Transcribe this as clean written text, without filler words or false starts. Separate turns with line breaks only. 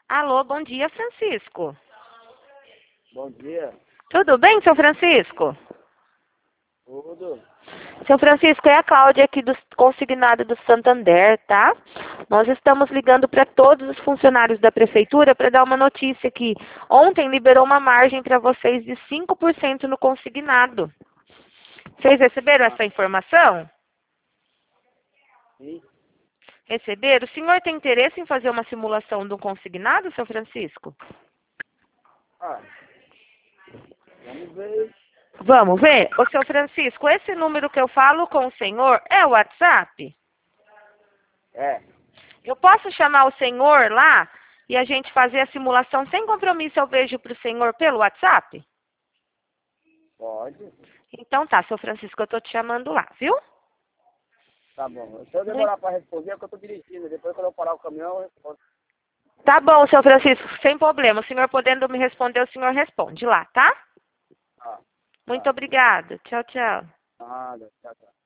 Alô, bom dia, Francisco.
Bom dia.
Tudo bem, seu Francisco?
Tudo.
Seu Francisco, é a Cláudia aqui do consignado do Santander, tá? Nós estamos ligando para todos os funcionários da prefeitura para dar uma notícia que ontem liberou uma margem para vocês de 5% no consignado. Vocês receberam essa informação?
Sim.
Receberam? O senhor tem interesse em fazer uma simulação do consignado, seu Francisco?
Ah, vamos ver.
Vamos ver? Ô, seu Francisco, esse número que eu falo com o senhor é o WhatsApp?
É,
Eu posso chamar o senhor lá e a gente fazer a simulação sem compromisso? Eu vejo para o senhor pelo WhatsApp?
pode.
Então tá, seu Francisco, eu tô te chamando lá, viu?
Tá bom. Se eu demorar para responder, é que eu tô dirigindo. Depois, quando eu parar o caminhão, eu respondo.
Tá bom, seu Francisco, sem problema. O senhor podendo me responder, o senhor responde lá, tá?
Ah,
Muito
tá.
obrigada. Tchau, tchau.
Nada. Tchau, tchau.